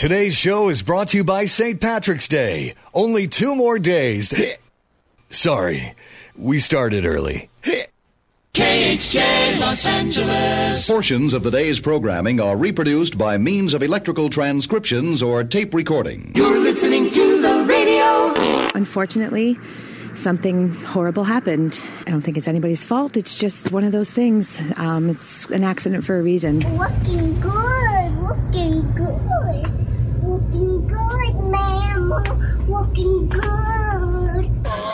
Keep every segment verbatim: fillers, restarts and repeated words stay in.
Today's show is brought to you by Saint Patrick's Day. Only two more days. Sorry, we started early. K H J Los Angeles. Portions of the day's programming are reproduced by means of electrical transcriptions or tape recording. You're listening to the radio. Unfortunately, something horrible happened. I don't think it's anybody's fault. It's just one of those things. Um, it's an accident for a reason. Looking good, looking good, looking good, ma'am, looking good.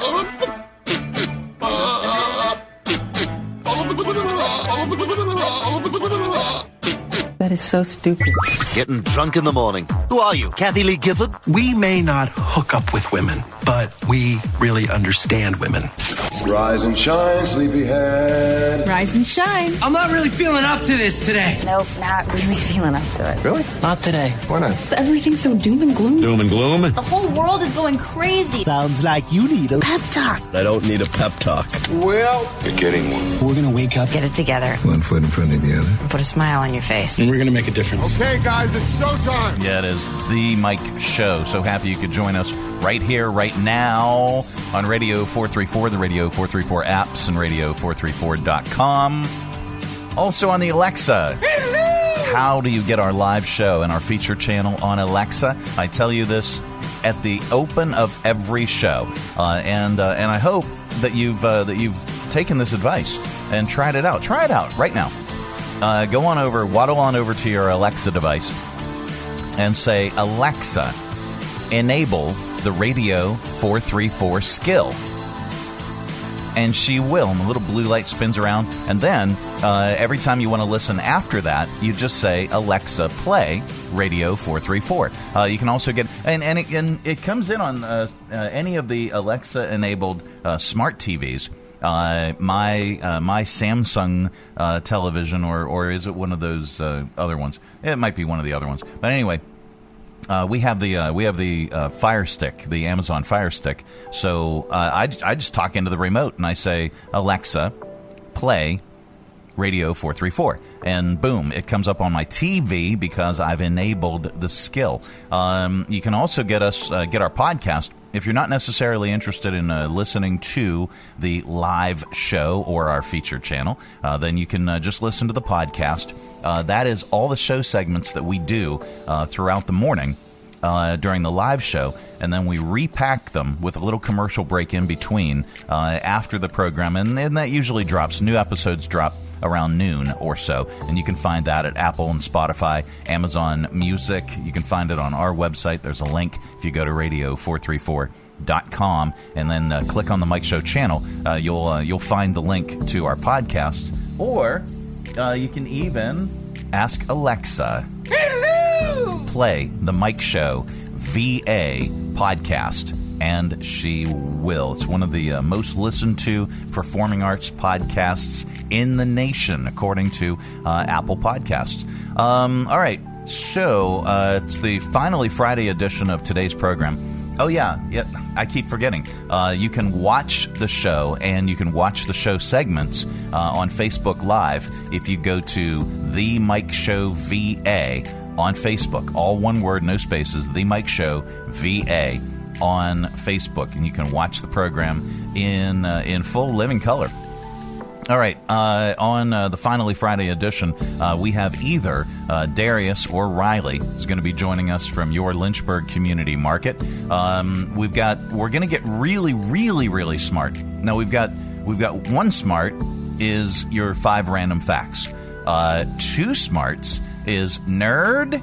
That is so stupid. Getting drunk in the morning. Who are you, Kathy Lee Gifford? We may not hook up with women, but we really understand women. Rise and shine, sleepyhead. Rise and shine. I'm not really feeling up to this today. Nope, not really feeling up to it. Really? Not today. Why not? Everything's so doom and gloom. Doom and gloom? The whole world is going crazy. Sounds like you need a pep talk. I don't need a pep talk. Well, you're getting one. We're going to wake up. Get it together. One foot in front of the other. Put a smile on your face. And we're going to make a difference. Okay, guys, it's showtime. Yeah, it is. It's the Mike Show. So happy you could join us right here, right now on Radio four thirty-four, the Radio four thirty-four apps, and radio four thirty-four dot com. Also on the Alexa. Hello. How do you get our live show and our feature channel on Alexa? I tell you this at the open of every show, uh, and uh, and I hope that you've uh, that you've taken this advice and tried it out. Try it out right now. Uh, go on over, waddle on over to your Alexa device and say, Alexa, enable the Radio four thirty-four skill. And she will. And the little blue light spins around. And then uh, every time you want to listen after that, you just say, Alexa, play Radio four thirty-four. Uh, you can also get, and, and, it, and it comes in on uh, uh, any of the Alexa-enabled uh, smart T Vs. Uh, my uh, my Samsung uh, television, or or is it one of those uh, other ones? It might be one of the other ones. But anyway, uh, we have the uh, we have the uh, Fire Stick, the Amazon Fire Stick. So uh, I I just talk into the remote and I say, Alexa, play Radio four thirty-four, and boom, it comes up on my T V because I've enabled the skill. Um, you can also get us uh, get our podcast. If you're not necessarily interested in uh, listening to the live show or our feature channel, uh, then you can uh, just listen to the podcast. Uh, that is all the show segments that we do uh, throughout the morning uh, during the live show, and then we repack them with a little commercial break in between uh, after the program, and, and that usually drops. New episodes drop around noon or so, and you can find that at Apple and Spotify, Amazon Music. You can find it on our website. There's a link if you go to radio four thirty-four dot com and then uh, click on the Mike Show channel. Uh, you'll uh, you'll find the link to our podcast, or uh, you can even ask Alexa, hello, play the Mike Show V A podcast. And she will. It's one of the uh, most listened to performing arts podcasts in the nation, according to uh, Apple Podcasts. Um, all right, so uh, it's the finally Friday edition of today's program. Oh, yeah, yeah, I keep forgetting. Uh, you can watch the show, and you can watch the show segments uh, on Facebook Live if you go to The Mike Show V A on Facebook. All one word, no spaces, The Mike Show V A on Facebook, and you can watch the program in uh, in full living color. All right, uh, on uh, the Finally Friday edition, uh, we have either uh, Darius or Riley is going to be joining us from your Lynchburg Community Market. Um, we've got we're going to get really, really, really smart. Now we've got we've got one smart is your five random facts. Uh, two smarts is nerd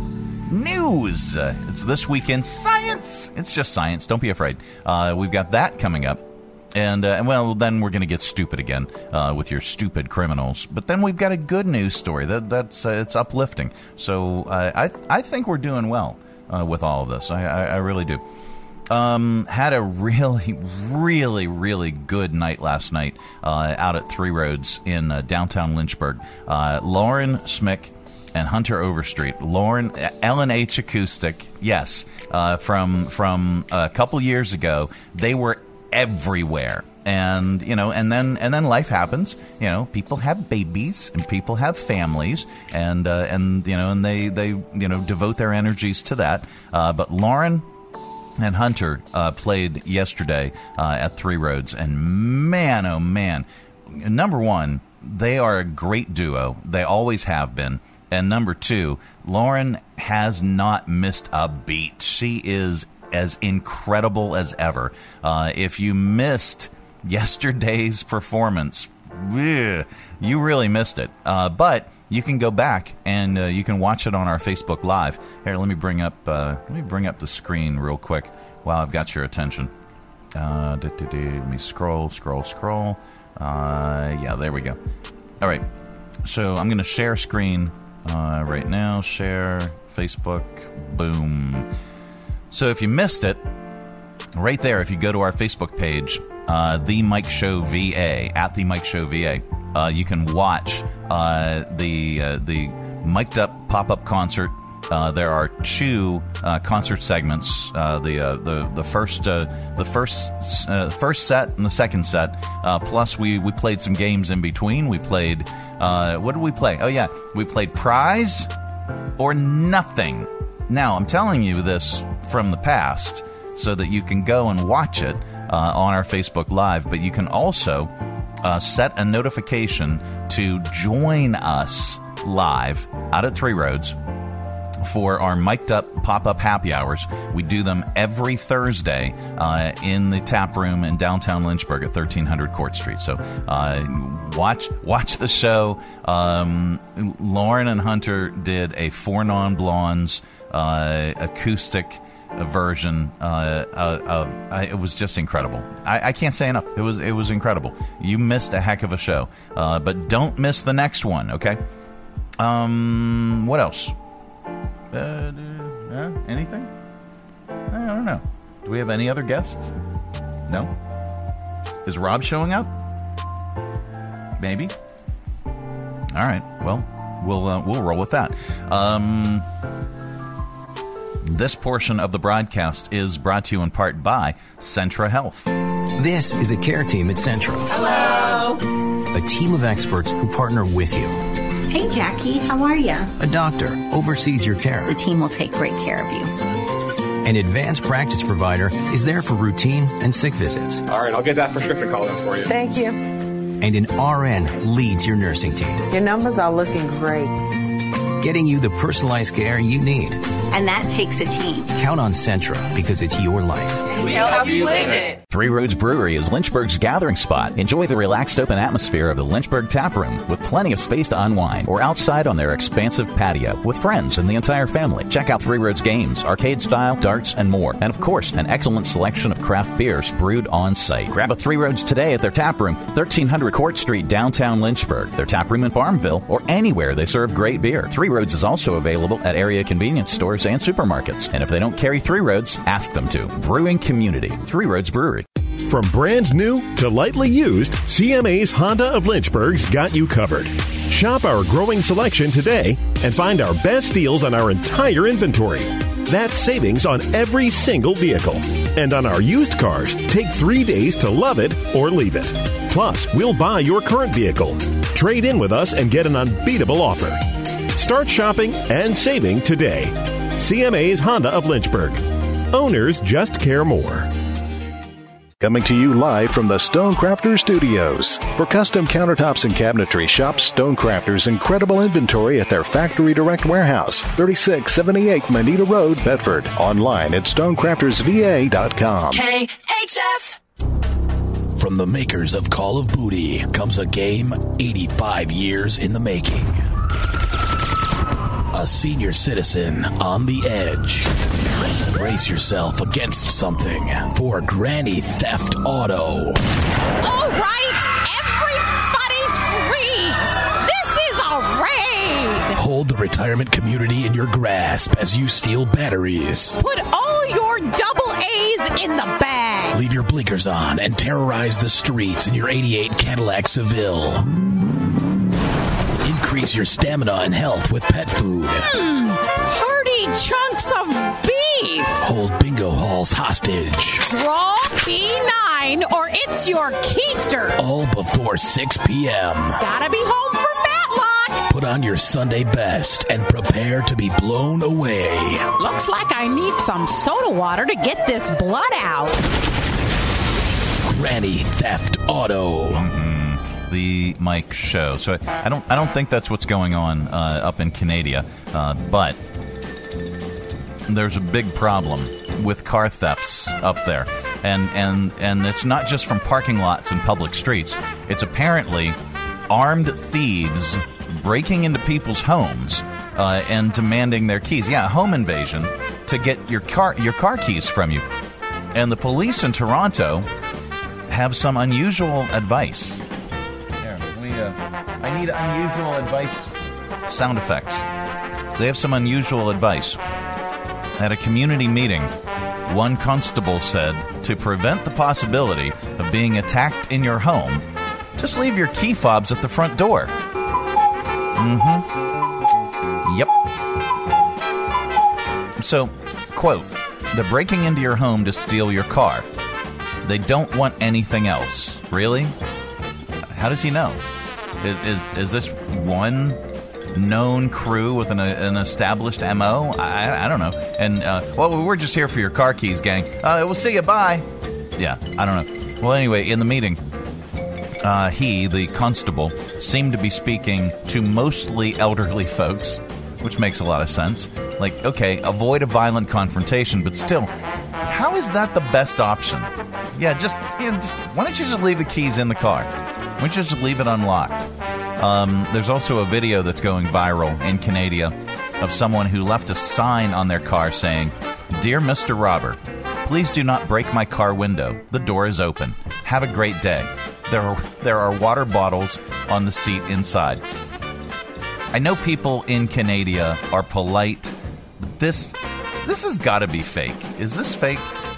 news. Uh, it's This Week in Science. It's just science. Don't be afraid. Uh, we've got that coming up. And, uh, and well, then we're going to get stupid again uh, with your stupid criminals. But then we've got a good news story. That That's uh, it's uplifting. So uh, I I think we're doing well uh, with all of this. I, I, I really do. Um, had a really, really, really good night last night uh, out at Three Roads in uh, downtown Lynchburg. Uh, Lauren Smick and Hunter Overstreet. Lauren, Ellen H. Acoustic, yes, uh, from from a couple years ago. They were everywhere. And, you know, and then and then life happens. You know, people have babies and people have families, and uh, and you know, and they they you know devote their energies to that. Uh, but Lauren and Hunter uh, played yesterday uh, at Three Roads, and man, oh man, number one, they are a great duo. They always have been. And number two, Lauren has not missed a beat. She is as incredible as ever. Uh, if you missed yesterday's performance, ugh, you really missed it. Uh, but you can go back and uh, you can watch it on our Facebook Live. Here, let me bring up uh, let me bring up the screen real quick while I've got your attention. Uh, do, do, do. Let me scroll, scroll, scroll. Uh, yeah, there we go. All right. So I'm going to share screen uh, right now. Share Facebook. Boom. So if you missed it, right there, if you go to our Facebook page, uh, The Mike Show V A, at The Mike Show V A, uh, you can watch uh, the uh, the mic'd up pop-up concert. Uh, there are two uh, concert segments. Uh, the uh, the the first uh, the first uh, first set and the second set. Uh, plus, we, we played some games in between. We played uh, what did we play? Oh yeah, we played Prize or Nothing. Now I'm telling you this from the past so that you can go and watch it uh, on our Facebook Live. But you can also uh, set a notification to join us live out at Three Roads for our mic'd up pop-up happy hours. We do them every Thursday uh, in the tap room in downtown Lynchburg at thirteen hundred Court Street. So uh, watch watch the show. Um, Lauren and Hunter did a Four Non-Blondes uh, acoustic version. Uh, uh, uh, it was just incredible. I, I can't say enough. It was it was incredible. You missed a heck of a show, uh, but don't miss the next one. Okay. Um, what else? Uh, uh, anything? I don't know. Do we have any other guests? No? Is Rob showing up? Maybe. All right. Well, we'll uh, we'll roll with that. Um, this portion of the broadcast is brought to you in part by Centra Health. This is a care team at Centra. Hello. A team of experts who partner with you. Hey, Jackie, how are you? A doctor oversees your care. The team will take great care of you. An advanced practice provider is there for routine and sick visits. All right, I'll get that prescription called in for you. Thank you. And an R N leads your nursing team. Your numbers are looking great. Getting you the personalized care you need. And that takes a team. Count on Centra because it's your life. We help you live it. Three Roads Brewery is Lynchburg's gathering spot. Enjoy the relaxed open atmosphere of the Lynchburg Tap Room with plenty of space to unwind or outside on their expansive patio with friends and the entire family. Check out Three Roads games, arcade style, darts, and more. And of course, an excellent selection of craft beers brewed on site. Grab a Three Roads today at their tap room, thirteen hundred Court Street, downtown Lynchburg. Their tap room in Farmville or anywhere they serve great beer. Three Roads is also available at area convenience stores and supermarkets. And if they don't carry Three Roads, ask them to. Brewing community. Three Roads Brewery. From brand new to lightly used, C M A's Honda of Lynchburg's got you covered. Shop our growing selection today and find our best deals on our entire inventory. That's savings on every single vehicle. And on our used cars, take three days to love it or leave it. Plus, we'll buy your current vehicle. Trade in with us and get an unbeatable offer. Start shopping and saving today. C M A's Honda of Lynchburg. Owners just care more. Coming to you live from the Stonecrafters Studios. For custom countertops and cabinetry, shop Stonecrafters' incredible inventory at their Factory Direct Warehouse, thirty-six seventy-eight Manita Road, Bedford. Online at stonecrafters v a dot com. K H F. From the makers of Call of Booty comes a game eighty-five years in the making. A senior citizen on the edge. Brace yourself against something for Granny Theft Auto. All right, everybody freeze! This is a raid! Hold the retirement community in your grasp as you steal batteries. Put all your double A's in the bag. Leave your blinkers on and terrorize the streets in your eighty-eight Cadillac Seville. Increase your stamina and health with pet food. Mmm, hearty chunks of beef. Hold bingo halls hostage. Draw P nine. mine or it's your keister. All before six p.m. Gotta be home for Matlock. Put on your Sunday best and prepare to be blown away. Looks like I need some soda water to get this blood out. Granny Theft Auto. Mm-hmm. The Mike Show. So I don't, I don't think that's what's going on uh, up in Canada, uh, but there's a big problem with car thefts up there, and and and it's not just from parking lots and public streets. It's apparently armed thieves breaking into people's homes uh, and demanding their keys. Yeah, home invasion to get your car your car keys from you. And the police in Toronto have some unusual advice. Here, we, uh, I need unusual advice sound effects. They have some unusual advice. At a community meeting, one constable said to prevent the possibility of being attacked in your home, just leave your key fobs at the front door. Mm-hmm. Yep. So, quote, they're breaking into your home to steal your car. They don't want anything else. Really? How does he know? Is, is, is this one known crew with an, an established M O? I, I don't know. And, uh, well, we're just here for your car keys, gang. Uh, we'll see you. Bye. Yeah, I don't know. Well, anyway, in the meeting, uh, he, the constable, seemed to be speaking to mostly elderly folks, which makes a lot of sense. Like, okay, avoid a violent confrontation, but still, how is that the best option? Yeah, just, you know, just why don't you just leave the keys in the car? Why don't you just leave it unlocked? Um, there's also a video that's going viral in Canada of someone who left a sign on their car saying, "Dear Mister Robber, please do not break my car window. The door is open. Have a great day. There are, there are water bottles on the seat inside." I know people in Canada are polite, but this, this has got to be fake. Is this fake?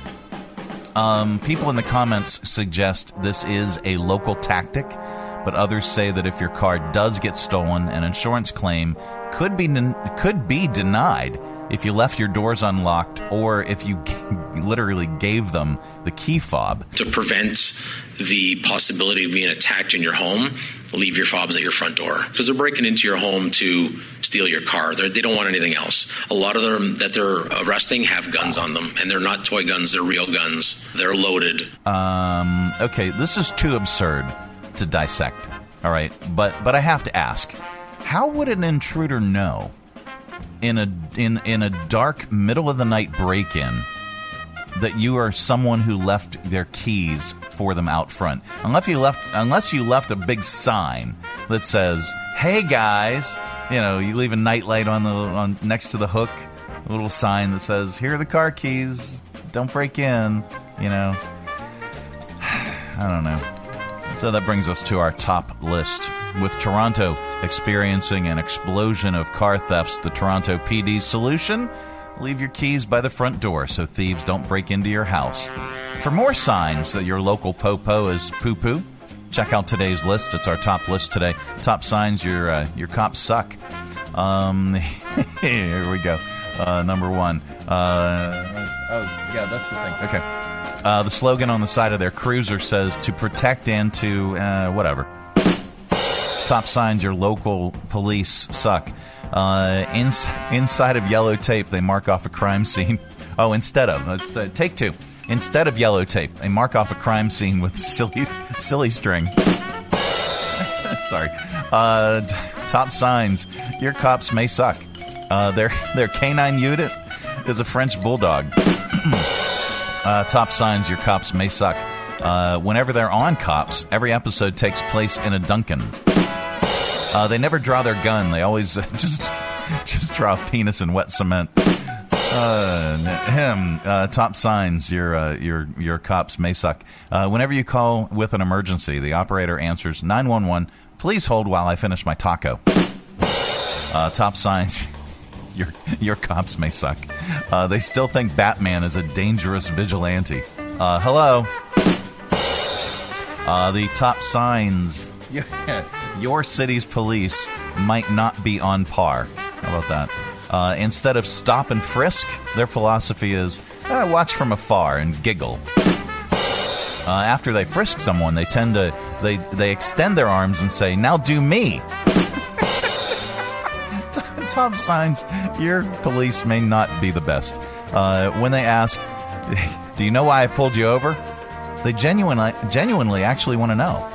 Um, people in the comments suggest this is a local tactic, but others say that if your car does get stolen, an insurance claim could be could be denied if you left your doors unlocked or if you g- literally gave them the key fob. To prevent the possibility of being attacked in your home, leave your fobs at your front door. Because they're breaking into your home to steal your car. They're, they don't want anything else. A lot of them that they're arresting have guns on them, and they're not toy guns, they're real guns. They're loaded. Um, okay, this is too absurd to dissect, all right? But but I have to ask, how would an intruder know in a in in a dark middle of the night break-in that you are someone who left their keys for them out front? Unless you left unless you left a big sign that says, "Hey guys," you know, you leave a nightlight on the on next to the hook, a little sign that says, "Here are the car keys. Don't break in," you know. I don't know. So that brings us to our top list. With Toronto experiencing an explosion of car thefts, the Toronto P D's solution: leave your keys by the front door so thieves don't break into your house. For more signs that your local po-po is poo-poo, check out today's list. It's our top list today. Top signs your uh, your cops suck. Um, here we go. Uh, number one. Uh, oh, yeah, that's the thing. Okay. Uh, the slogan on the side of their cruiser says, "To protect and to uh, whatever." Top signs your local police suck. Uh, in, inside of yellow tape, they mark off a crime scene. Oh, instead of. Uh, take two. Instead of yellow tape, they mark off a crime scene with silly silly string. Sorry. Uh, t- top signs your cops may suck. Uh, their, their canine unit is a French bulldog. uh, top signs your cops may suck. Uh, whenever they're on Cops, every episode takes place in a Dunkin'. Uh, they never draw their gun. They always uh, just just draw a penis in wet cement. Uh, him. Uh, top signs your uh, your your cops may suck. Uh, whenever you call with an emergency, the operator answers nine one one. Please hold while I finish my taco. Uh, top signs your your cops may suck. Uh, they still think Batman is a dangerous vigilante. Uh, hello. Uh, the top signs. Your city's police might not be on par. How about that? Uh, instead of stop and frisk, their philosophy is uh, watch from afar and giggle. Uh, after they frisk someone, they tend to they they extend their arms and say, "Now do me." Top signs, your police may not be the best. Uh, when they ask, "Do you know why I pulled you over?" They genuinely genuinely actually want to know.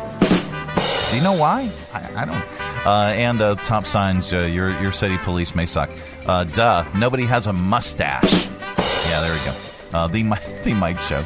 Do you know why? I, I don't. Uh, and uh, top signs, uh, your your city police may suck. Uh, duh, nobody has a mustache. Yeah, there we go. Uh, the the Mike Show.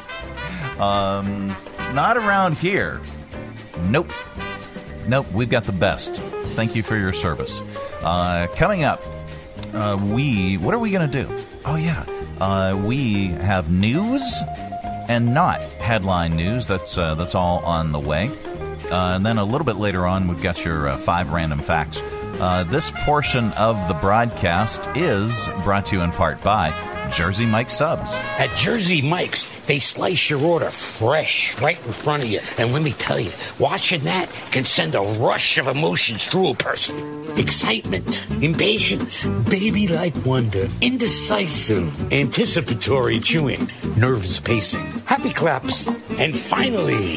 Um, not around here. Nope. Nope, we've got the best. Thank you for your service. Uh, coming up, uh, we... What are we going to do? Oh, yeah. Uh, we have news and not headline news. That's uh, that's all on the way. Uh, and then a little bit later on, we've got your uh, five random facts. Uh, this portion of the broadcast is brought to you in part by Jersey Mike's Subs. At Jersey Mike's, they slice your order fresh right in front of you. And let me tell you, watching that can send a rush of emotions through a person. Excitement, impatience, baby-like wonder, indecisive, anticipatory chewing, nervous pacing, happy claps, and finally,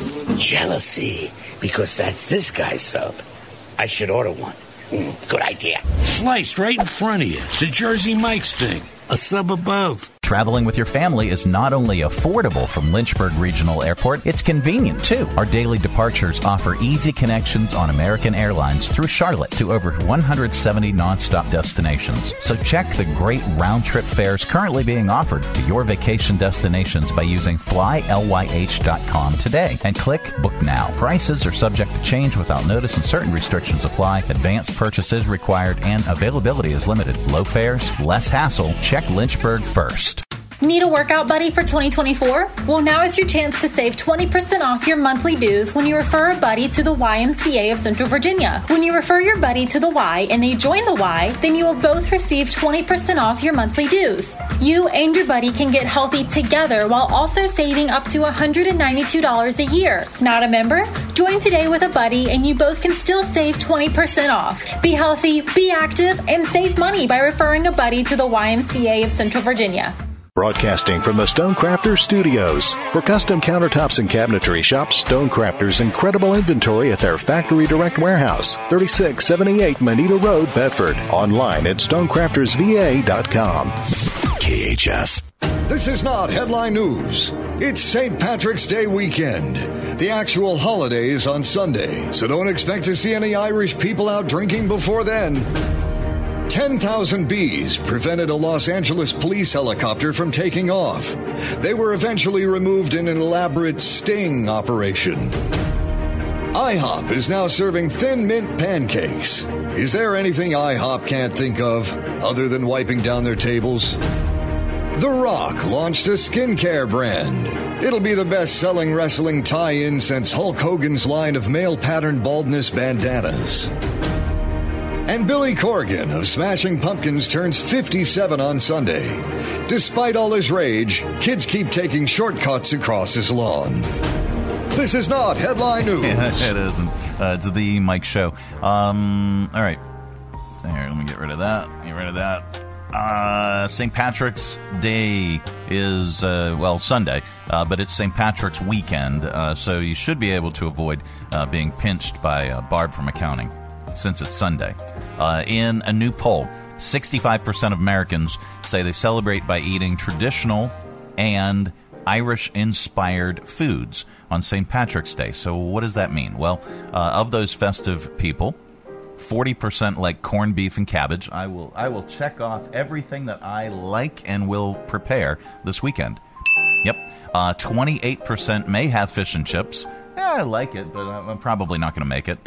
jealousy. Because that's this guy's sub. I should order one. Mm, good idea. Sliced right in front of you. It's a Jersey Mike's thing. A sub above. Traveling with your family is not only affordable from Lynchburg Regional Airport, it's convenient, too. Our daily departures offer easy connections on American Airlines through Charlotte to over one hundred seventy nonstop destinations. So check the great round-trip fares currently being offered to your vacation destinations by using fly L Y H dot com today and click Book Now. Prices are subject to change without notice and certain restrictions apply. Advanced purchase is required and availability is limited. Low fares, less hassle. Check Lynchburg first. Need a workout buddy for twenty twenty-four? Well, now is your chance to save twenty percent off your monthly dues when you refer a buddy to the Y M C A of Central Virginia. When you refer your buddy to the Y and they join the Y, then you will both receive twenty percent off your monthly dues. You and your buddy can get healthy together while also saving up to one hundred ninety-two dollars a year. Not a member? Join today with a buddy and you both can still save twenty percent off. Be healthy, be active, and save money by referring a buddy to the Y M C A of Central Virginia. Broadcasting from the Stonecrafters Studios. For custom countertops and cabinetry, shop Stonecrafters' incredible inventory at their Factory Direct Warehouse, thirty-six seventy-eight Moneta Road, Bedford. Online at stonecrafters v a dot com. K H F. This is not headline news. It's Saint Patrick's Day weekend. The actual holiday is on Sunday, so don't expect to see any Irish people out drinking before then. ten thousand bees prevented a Los Angeles police helicopter from taking off. They were eventually removed in an elaborate sting operation. IHOP is now serving Thin Mint pancakes. Is there anything IHOP can't think of other than wiping down their tables? The Rock launched a skincare brand. It'll be the best-selling wrestling tie-in since Hulk Hogan's line of male-patterned baldness bandanas. And Billy Corgan of Smashing Pumpkins turns fifty-seven on Sunday. Despite all his rage, kids keep taking shortcuts across his lawn. This is not headline news. Yeah, it isn't. Uh, it's the Mike Show. Um, all right. Here, let me get rid of that. Get rid of that. Uh, Saint Patrick's Day is, uh, well, Sunday, uh, but it's Saint Patrick's weekend, uh, so you should be able to avoid uh, being pinched by uh, Barb from accounting, since it's Sunday. Uh, in a new poll, sixty-five percent of Americans say they celebrate by eating traditional and Irish-inspired foods on Saint Patrick's Day. So what does that mean? Well, uh, of those festive people, forty percent like corned beef and cabbage. I will I will check off everything that I like and will prepare this weekend. Yep. Uh, twenty-eight percent may have fish and chips. Yeah, I like it, but I'm probably not going to make it.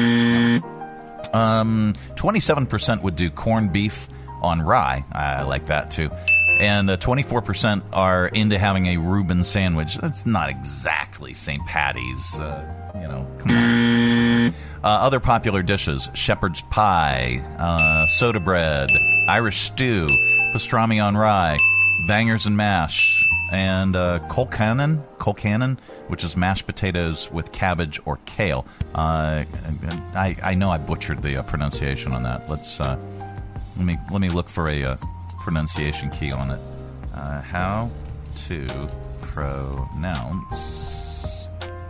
Um, twenty-seven percent would do corned beef on rye. I like that, too. And uh, twenty-four percent are into having a Reuben sandwich. That's not exactly Saint Patty's. Uh, you know, come on. Uh, other popular dishes, shepherd's pie, uh, soda bread, Irish stew, pastrami on rye, bangers and mash, and uh, colcannon, colcannon, which is mashed potatoes with cabbage or kale. Uh, I, I know I butchered the uh, pronunciation on that. Let's uh, let me let me look for a uh, pronunciation key on it. Uh, how to pronounce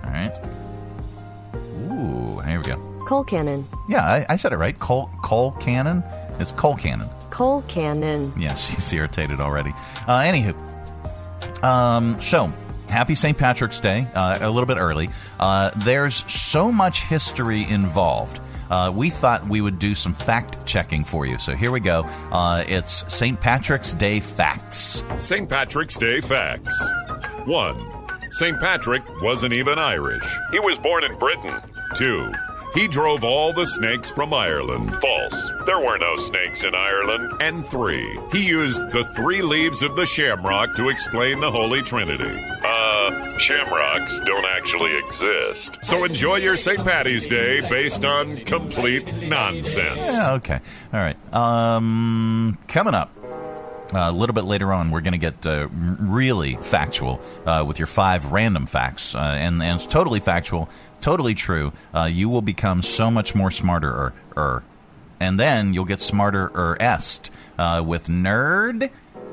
All right. Ooh, here we go. Cole Cannon. Yeah, I, I said it right. Cole, Cole Cannon. It's Cole Cannon. Cole Cannon. Yeah, she's irritated already. Uh, anywho, um, so happy Saint Patrick's Day. Uh, a little bit early. Uh, there's so much history involved. Uh, we thought we would do some fact checking for you. So here we go. Uh, it's Saint Patrick's Day facts. Saint Patrick's Day facts. One. Saint Patrick wasn't even Irish. He was born in Britain. Two. He drove all the snakes from Ireland. False. There were no snakes in Ireland. And three. He used the three leaves of the shamrock to explain the Holy Trinity. Uh, shamrocks don't actually exist. So enjoy your Saint Patty's Day based on complete nonsense. Yeah, okay. All right. Um, coming up. Uh, a little bit later on, we're going to get uh, really factual uh, with your five random facts. Uh, and, and it's totally factual, totally true. Uh, you will become so much more smarter. Er, and then you'll get smarter-er-est uh, with Nerd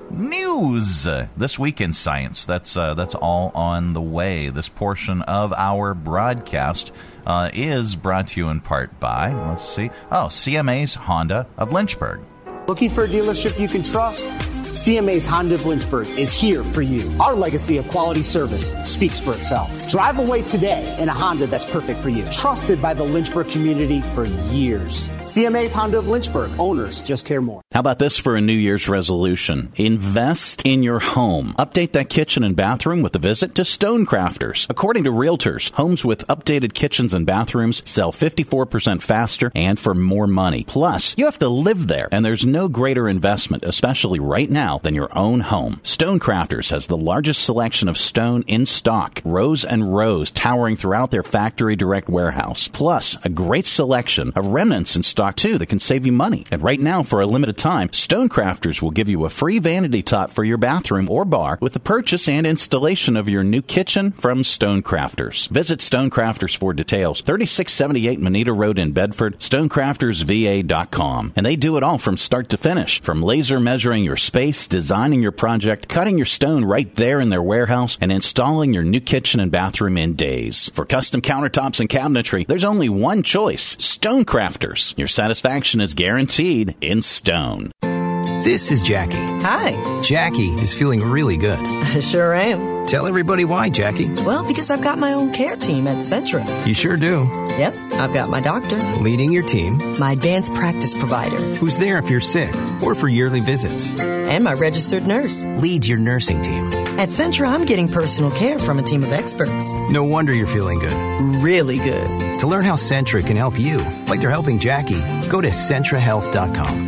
News. Uh, this week in science. That's, uh, that's all on the way. This portion of our broadcast uh, is brought to you in part by, let's see, oh, C M A's Honda of Lynchburg. Looking for a dealership you can trust? C M A's Honda of Lynchburg is here for you. Our legacy of quality service speaks for itself. Drive away today in a Honda that's perfect for you. Trusted by the Lynchburg community for years. C M A's Honda of Lynchburg. Owners just care more. How about this for a New Year's resolution? Invest in your home. Update that kitchen and bathroom with a visit to Stonecrafters. According to realtors, homes with updated kitchens and bathrooms sell fifty-four percent faster and for more money. Plus, you have to live there, and there's no greater investment, especially right now, than your own home. Stonecrafters has the largest selection of stone in stock, rows and rows towering throughout their factory direct warehouse. Plus, a great selection of remnants in stock too that can save you money. And right now, for a limited time, Stonecrafters will give you a free vanity top for your bathroom or bar with the purchase and installation of your new kitchen from Stonecrafters. Visit Stonecrafters for details. thirty-six seventy-eight Moneta Road in Bedford, stonecrafters v a dot com. And they do it all from start to finish. From laser measuring your space, designing your project, cutting your stone right there in their warehouse, and installing your new kitchen and bathroom in days. For custom countertops and cabinetry, there's only one choice: Stonecrafters. Your satisfaction is guaranteed in stone. This is Jackie. Hi. Jackie is feeling really good. I sure am. Tell everybody why, Jackie. Well, because I've got my own care team at Centra. You sure do. Yep. I've got my doctor. Leading your team. My advanced practice provider. Who's there if you're sick or for yearly visits. And my registered nurse. Leads your nursing team. At Centra, I'm getting personal care from a team of experts. No wonder you're feeling good. Really good. To learn how Centra can help you, like they're helping Jackie, go to centra health dot com.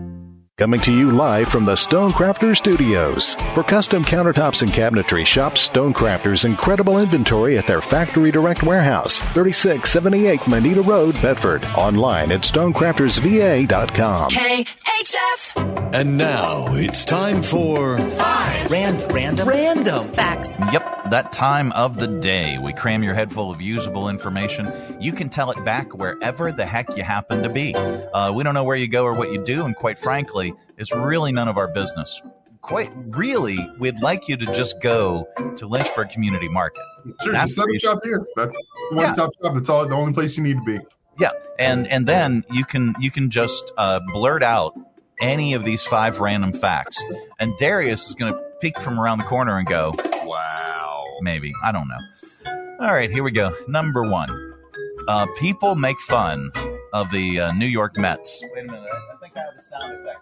Coming to you live from the Stonecrafters Studios. For custom countertops and cabinetry, shop Stonecrafters' incredible inventory at their factory direct warehouse, thirty-six seventy-eight Moneta Road, Bedford. Online at stonecrafters v a dot com. K H F. And now it's time for Five Random. Random. Random. Facts. Yep, that time of the day. We cram your head full of usable information. You can tell it back wherever the heck you happen to be. Uh, we don't know where you go or what you do, and quite frankly, it's really none of our business. Quite really, we'd like you to just go to Lynchburg Community Market. Sure, That's just set up shop here. That's one Yeah. stop shop. That's all. The only place you need to be. Yeah, and and then you can you can just uh, blurt out any of these five random facts, and Darius is going to peek from around the corner and go, "Wow!" Maybe, I don't know. All right, here we go. Number one: uh, people make fun of the uh, New York Mets. Wait a minute, I, I think I have a sound effect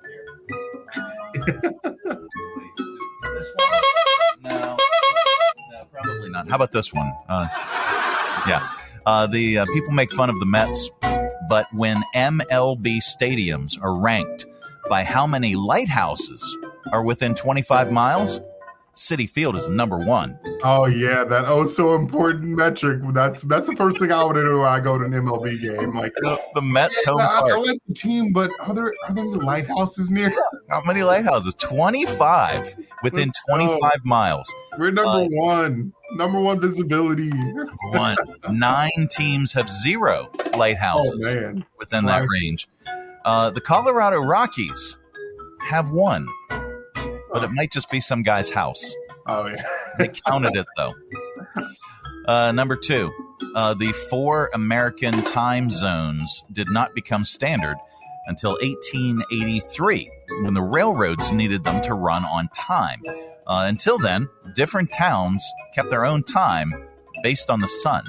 here. This one? No, no, probably not. How about this one? Uh, yeah. Uh, the uh, people make fun of the Mets, but when M L B stadiums are ranked by how many lighthouses are within twenty-five miles, Citi Field is number one. Oh yeah, that oh so important metric. That's that's the first thing I would do when I go to an M L B game. Like the, the Mets home I, park. I like the team, but are there are there any lighthouses near? How many lighthouses? twenty-five within twenty-five miles. We're number Uh, one. Number one visibility. One. Nine teams have zero lighthouses Oh, man. within Right. that range. Uh, the Colorado Rockies have one, but it might just be some guy's house. Oh, yeah. They counted it, though. Uh, number two, uh, the four American time zones did not become standard until eighteen eighty-three, when the railroads needed them to run on time. Uh, until then, different towns kept their own time based on the sun.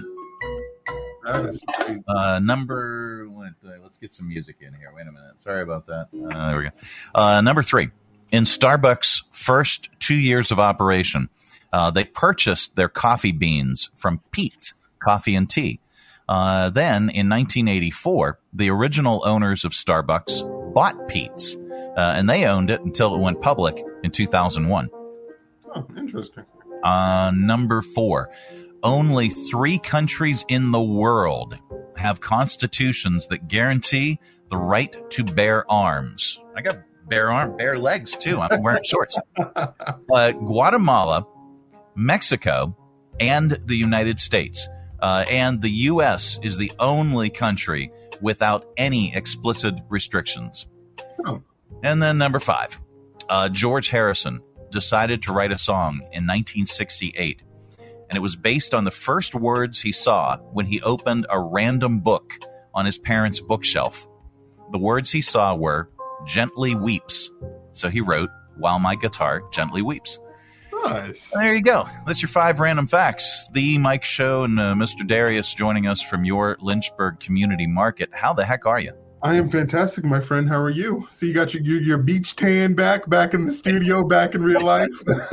That is crazy. Uh, number, what, uh, let's get some music in here. Wait a minute. Sorry about that. Uh, there we go. Uh, number three, in Starbucks' first two years of operation, uh, they purchased their coffee beans from Peet's Coffee and Tea. Uh, then, in nineteen eighty-four, the original owners of Starbucks bought Peet's, uh, and they owned it until it went public in two thousand one. Oh, interesting. Uh, number four, only three countries in the world have constitutions that guarantee the right to bear arms. I got bare arm, bare legs, too. I'm wearing shorts. Uh, Guatemala, Mexico, and the United States. Uh, and the U S is the only country without any explicit restrictions. Oh. And then number five, uh, George Harrison decided to write a song in nineteen sixty-eight. And it was based on the first words he saw when he opened a random book on his parents' bookshelf. The words he saw were, "Gently weeps." So he wrote, "While my guitar gently weeps." Nice. There you go. That's your five random facts. The Mike Show and uh, Mister Darius joining us from your Lynchburg Community Market. How the heck are you? I am fantastic, my friend. How are you? So you got your your, your beach tan back, back in the studio, back in real life?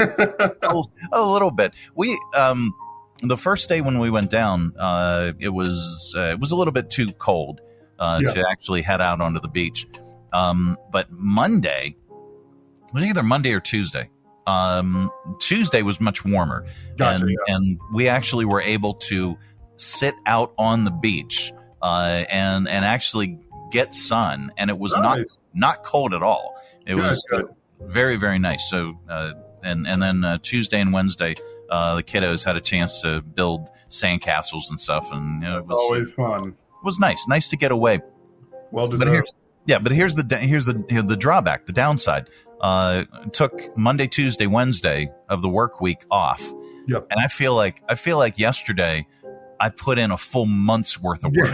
a, a little bit. We um, the first day when we went down, uh, it was uh, it was a little bit too cold uh, yeah. to actually head out onto the beach. Um, but Monday, it was either Monday or Tuesday. Um, Tuesday was much warmer, gotcha, and yeah. and we actually were able to sit out on the beach uh, and and actually get sun, and it was nice. not not cold at all. It good, was good. very very nice. So uh, and and then uh, Tuesday and Wednesday, uh, the kiddos had a chance to build sandcastles and stuff, and you know, it was always fun. It was nice, nice to get away. Well deserved. But here's, yeah, but here's the here's the you know, the drawback, the downside. Uh, took Monday, Tuesday, Wednesday of the work week off. Yep. And I feel like I feel like yesterday I put in a full month's worth of work.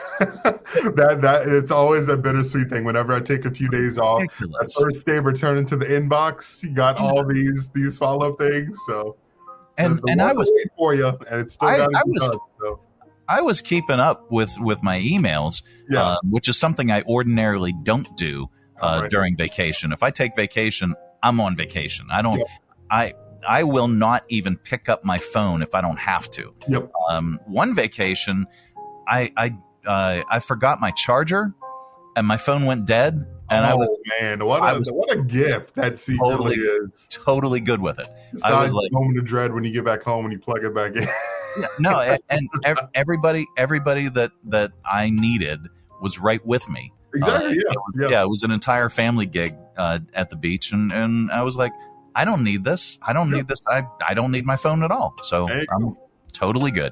that that it's always a bittersweet thing. Whenever I take a few days off, that first day returning to the inbox, you got all these these follow up things. So and and I was waiting for you, and it's still I, got I to be was done, so. I was keeping up with with my emails, yeah. uh, which is something I ordinarily don't do. Uh, right. During vacation. If I take vacation, I'm on vacation. I don't, yep. I, I will not even pick up my phone if I don't have to. Yep. Um, one vacation, I, I, uh, I forgot my charger and my phone went dead. And oh, I was, man, what a, was what a gift that seat totally, really is. Totally good with it. It's I not was like, moment of dread when you get back home and you plug it back in. yeah, no, and, and everybody, everybody that, that I needed was right with me. Exactly. Uh, yeah. It was, yeah. yeah. It was an entire family gig uh, at the beach, and, and I was like, I don't need this. I don't yeah. need this. I I don't need my phone at all. So I'm go. totally good.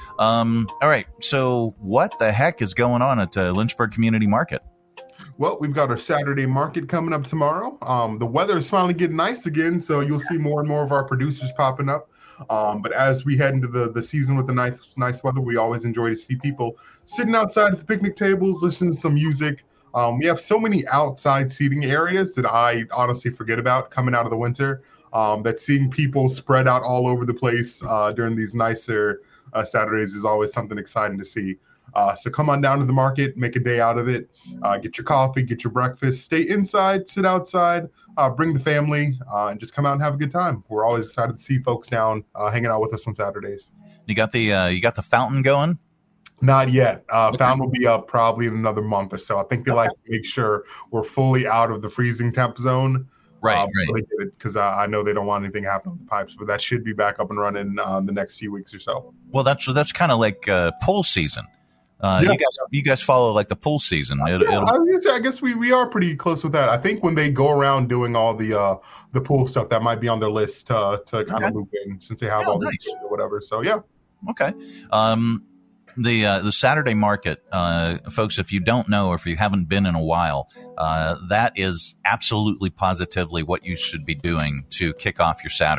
Um. All right. So what the heck is going on at uh, Lynchburg Community Market? Well, we've got our Saturday market coming up tomorrow. Um, the weather is finally getting nice again, so you'll see more and more of our producers popping up. Um, but as we head into the, the season with the nice nice weather, we always enjoy to see people sitting outside at the picnic tables, listening to some music. Um, we have so many outside seating areas that I honestly forget about coming out of the winter, um, that seeing people spread out all over the place uh, during these nicer uh, Saturdays is always something exciting to see. Uh, so come on down to the market, make a day out of it, uh, get your coffee, get your breakfast, stay inside, sit outside, uh, bring the family, uh, and just come out and have a good time. We're always excited to see folks down uh, hanging out with us on Saturdays. You got the uh, you got the fountain going? Not yet. Uh, okay. Fountain will be up probably in another month or so. I think they okay. like to make sure we're fully out of the freezing temp zone. Right, uh, right. Because uh, I know they don't want anything happening with the pipes, but that should be back up and running uh, the next few weeks or so. Well, that's that's kind of like uh, pool season. Uh, yeah. You guys, you guys follow like the pool season. It, yeah, I, guess, I guess we, we are pretty close with that. I think when they go around doing all the uh, the pool stuff, that might be on their list to to kind okay. of loop in since they have oh, all nice. this or whatever. So yeah. Okay. Um, the uh, the Saturday market, uh, folks, if you don't know or if you haven't been in a while, uh, that is absolutely positively what you should be doing to kick off your Saturday.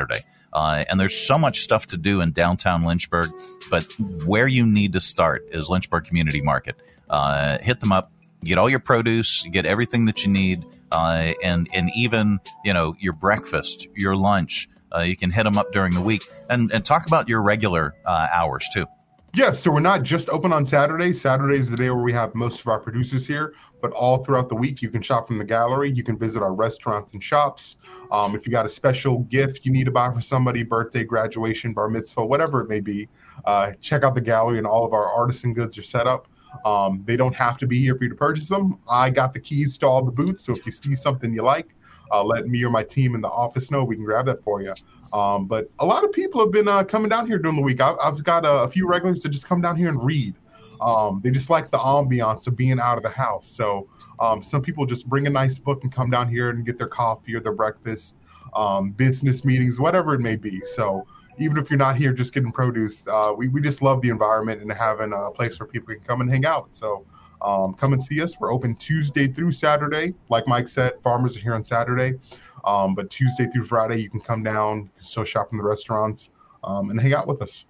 Uh, and there's so much stuff to do in downtown Lynchburg, but where you need to start is Lynchburg Community Market. Uh, hit them up, get all your produce, get everything that you need, uh, and and even, you know, your breakfast, your lunch. Uh, you can hit them up during the week and, and talk about your regular uh, hours too. Yeah, so we're not just open on Saturdays. Saturday is the day where we have most of our producers here, but all throughout the week, you can shop from the gallery. You can visit our restaurants and shops. Um, if you got a special gift you need to buy for somebody, birthday, graduation, bar mitzvah, whatever it may be, uh, check out the gallery, and all of our artisan goods are set up. Um, they don't have to be here for you to purchase them. I got the keys to all the booths, so if you see something you like, uh, let me or my team in the office know. We can grab that for you. Um, but a lot of people have been uh, coming down here during the week. I've, I've got a, a few regulars that just come down here and read. Um, they just like the ambiance of being out of the house. So um, some people just bring a nice book and come down here and get their coffee or their breakfast, um, business meetings, whatever it may be. So even if you're not here just getting produce, uh, we, we just love the environment and having a place where people can come and hang out. So um, come and see us. We're open Tuesday through Saturday. Like Mike said, farmers are here on Saturday. Um, but Tuesday through Friday, you can come down, you can still shop in the restaurants, um, and hang out with us.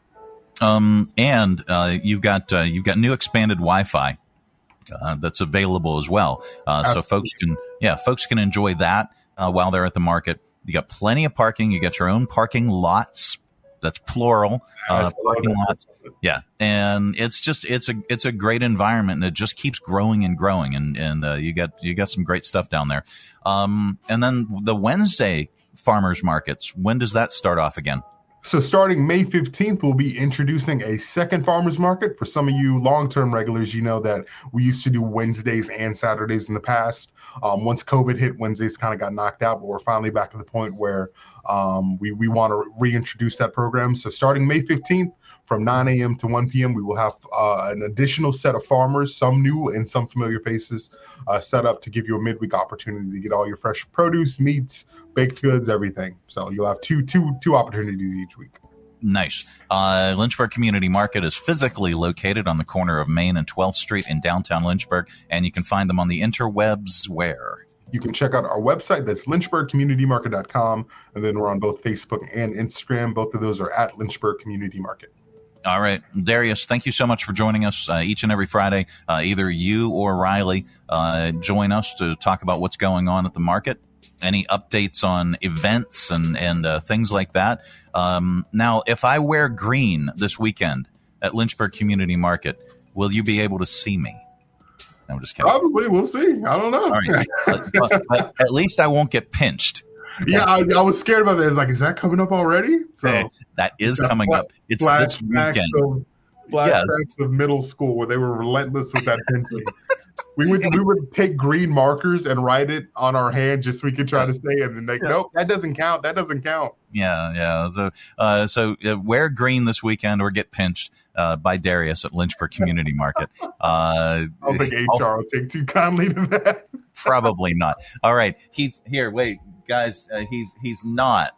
Um, and uh, you've got uh, you've got new expanded Wi-Fi uh, that's available as well, uh, so folks can yeah folks can enjoy that uh, while they're at the market. You got plenty of parking. You got your own parking lots. That's plural. Uh, parking lots. Yeah, and it's just it's a it's a great environment, and it just keeps growing and growing. And and uh, you got you got some great stuff down there. Um, and then the Wednesday farmers markets. When does that start off again? So starting May fifteenth, we'll be introducing a second farmers market. For some of you long-term regulars, you know that we used to do Wednesdays and Saturdays in the past. Um, once COVID hit, Wednesdays kind of got knocked out, but we're finally back to the point where um, we, we want to reintroduce that program. So starting May fifteenth, from nine a.m. to one p.m., we will have uh, an additional set of farmers, some new and some familiar faces, uh, set up to give you a midweek opportunity to get all your fresh produce, meats, baked goods, everything. So you'll have two, two, two opportunities each week. Nice. Uh, Lynchburg Community Market is physically located on the corner of Main and twelfth Street in downtown Lynchburg, and you can find them on the interwebs where? You can check out our website. That's lynchburg community market dot com, and then we're on both Facebook and Instagram. Both of those are at Lynchburg Community Market. All right. Darius, thank you so much for joining us uh, each and every Friday. Uh, either you or Riley uh, join us to talk about what's going on at the market, any updates on events and, and uh, things like that. Um, now, if I wear green this weekend at Lynchburg Community Market, will you be able to see me? No, I'm just kidding. Probably. We'll see. I don't know. All right. but, but, but at least I won't get pinched. Yeah, I, I was scared about that. It's like, is that coming up already? So hey, that is coming flash, up. It's this weekend. Of, flashbacks yes. of middle school where they were relentless with that pinching. we would we would take green markers and write it on our hand just so we could try to say it, and then like, yeah. nope, that doesn't count. That doesn't count. Yeah, yeah. So, uh, so uh, wear green this weekend or get pinched uh, by Darius at Lynchburg Community Market. Uh, I don't think H R will take too kindly to that. Probably not. All right, he's here. Wait. Guys, uh, he's he's not.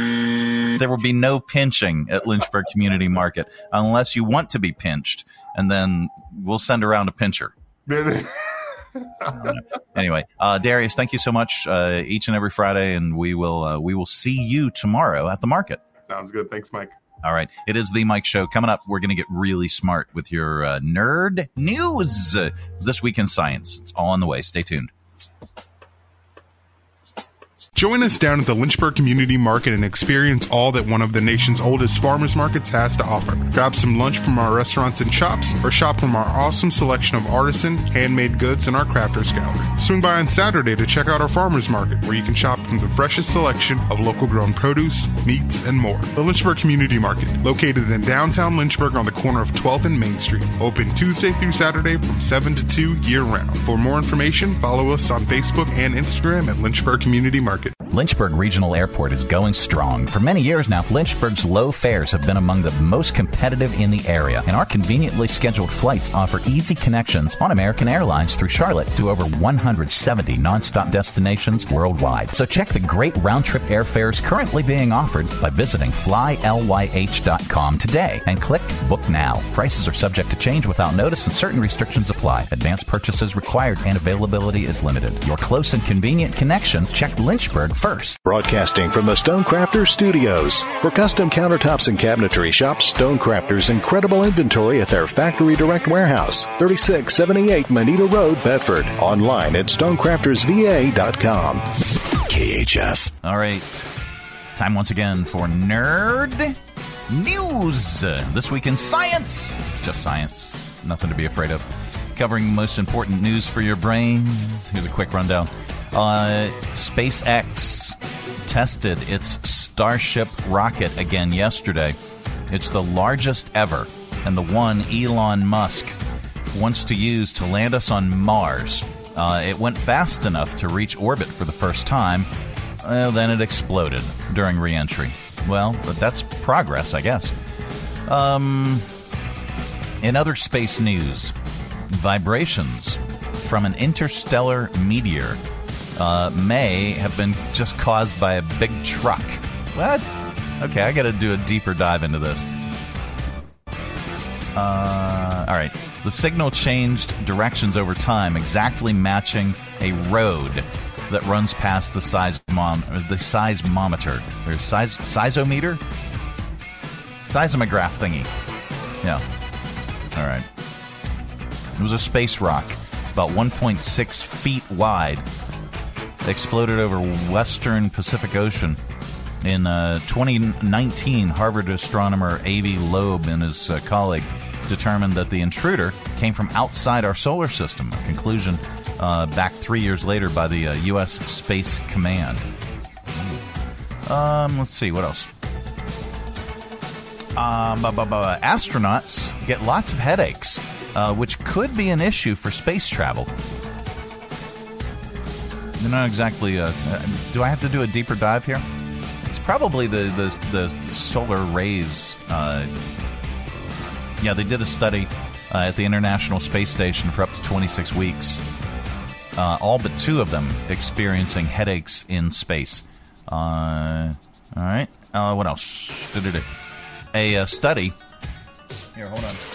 There will be no pinching at Lynchburg Community Market unless you want to be pinched, and then we'll send around a pincher. uh, anyway, uh, Darius, thank you so much uh, each and every Friday, and we will uh, we will see you tomorrow at the market. Sounds good. Thanks, Mike. All right. It is the Mike Show. Coming up, we're going to get really smart with your uh, nerd news. Uh, this Week in Science. It's all on the way. Stay tuned. Join us down at the Lynchburg Community Market and experience all that one of the nation's oldest farmers markets has to offer. Grab some lunch from our restaurants and shops, or shop from our awesome selection of artisan, handmade goods in our crafters gallery. Swing by on Saturday to check out our farmers market, where you can shop from the freshest selection of local grown produce, meats, and more. The Lynchburg Community Market, located in downtown Lynchburg on the corner of twelfth and Main Street. Open Tuesday through Saturday from seven to two year round. For more information, follow us on Facebook and Instagram at Lynchburg Community Market. Lynchburg Regional Airport is going strong. For many years now, Lynchburg's low fares have been among the most competitive in the area, and our conveniently scheduled flights offer easy connections on American Airlines through Charlotte to over one hundred seventy nonstop destinations worldwide. So check the great round-trip airfares currently being offered by visiting fly l y h dot com today and click Book Now. Prices are subject to change without notice, and certain restrictions apply. Advanced purchases required and availability is limited. Your close and convenient connection. Check Lynchburg first. Broadcasting from the Stonecrafters Studios. For custom countertops and cabinetry, shop Stonecrafters' incredible inventory at their Factory Direct Warehouse, thirty-six seventy-eight Manita Road, Bedford. Online at stonecrafters v a dot com. K H F. All right. Time once again for Nerd News. This week in science. It's just science. Nothing to be afraid of. Covering the most important news for your brain. Here's a quick rundown. Uh, SpaceX tested its Starship rocket again yesterday. It's the largest ever, and the one Elon Musk wants to use to land us on Mars. Uh, it went fast enough to reach orbit for the first time. Well, then it exploded during re-entry. Well, but that's progress, I guess. Um, in other space news, vibrations from an interstellar meteor uh, may have been just caused by a big truck. What? Okay, I got to do a deeper dive into this. Uh, all right. The signal changed directions over time, exactly matching a road that runs past the seismom- or the seismometer, or size seismometer, seismograph thingy. Yeah. All right. It was a space rock, about one point six feet wide. It exploded over western Pacific Ocean. In uh, twenty nineteen, Harvard astronomer Avi Loeb and his uh, colleague determined that the intruder came from outside our solar system, a conclusion uh, backed three years later by the uh, U S Space Command. Um, let's see, what else? Um, bu- bu- bu- astronauts get lots of headaches, uh, which could be an issue for space travel. They're not exactly... Uh, do I have to do a deeper dive here? It's probably the, the, the solar rays. Uh, yeah, they did a study uh, at the International Space Station for up to twenty-six weeks. Uh, all but two of them experiencing headaches in space. Uh, all right. Uh, what else? A, a study. Here, hold on.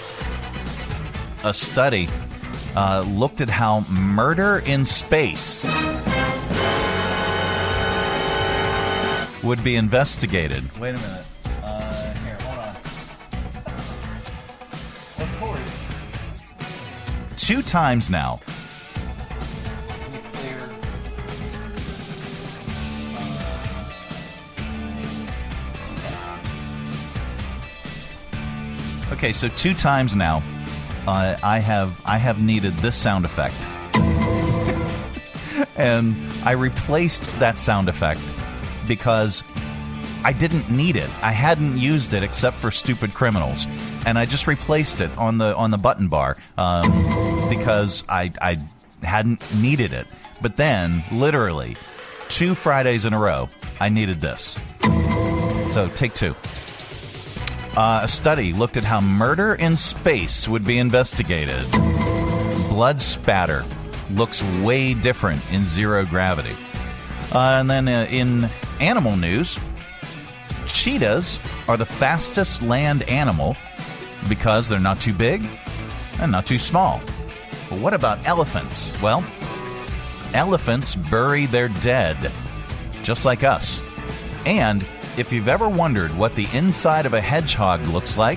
A study uh, looked at how murder in space would be investigated. Wait a minute. Uh, here, hold on. Of course. Two times now. Okay, so two times now, uh, I have I have needed this sound effect, and I replaced that sound effect because I didn't need it. I hadn't used it except for stupid criminals, and I just replaced it on the on the button bar um, because I I hadn't needed it. But then, literally, two Fridays in a row, I needed this. So take two. Uh, a study looked at how murder in space would be investigated. Blood spatter looks way different in zero gravity. Uh, and then uh, in animal news, cheetahs are the fastest land animal because they're not too big and not too small. But what about elephants? Well, elephants bury their dead, just like us. And if you've ever wondered what the inside of a hedgehog looks like,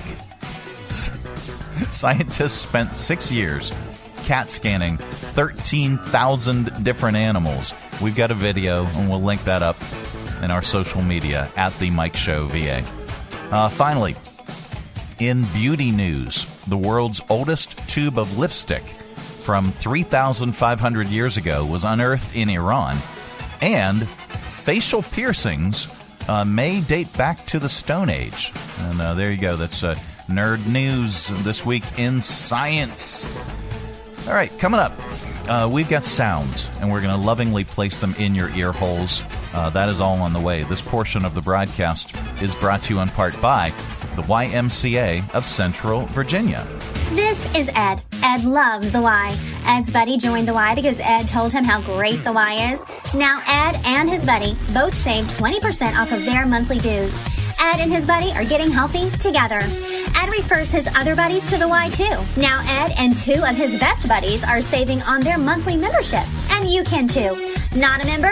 scientists spent six years cat scanning thirteen thousand different animals. We've got a video, and we'll link that up in our social media at The Mike Show V A. Uh, finally, in beauty news, the world's oldest tube of lipstick from three thousand five hundred years ago was unearthed in Iran, and facial piercings Uh, may date back to the Stone Age. And uh, there you go. That's uh, Nerd News this week in science. All right, coming up, uh, we've got sounds, and we're going to lovingly place them in your ear holes. Uh, that is all on the way. This portion of the broadcast is brought to you in part by the Y M C A of Central Virginia. This is Ed. Ed loves the Y. Ed's buddy joined the Y because Ed told him how great the Y is. Now Ed and his buddy both saved twenty percent off of their monthly dues. Ed and his buddy are getting healthy together. Ed refers his other buddies to the Y too. Now Ed and two of hhis best buddies are saving on their monthly membership. And you can too. Not a member?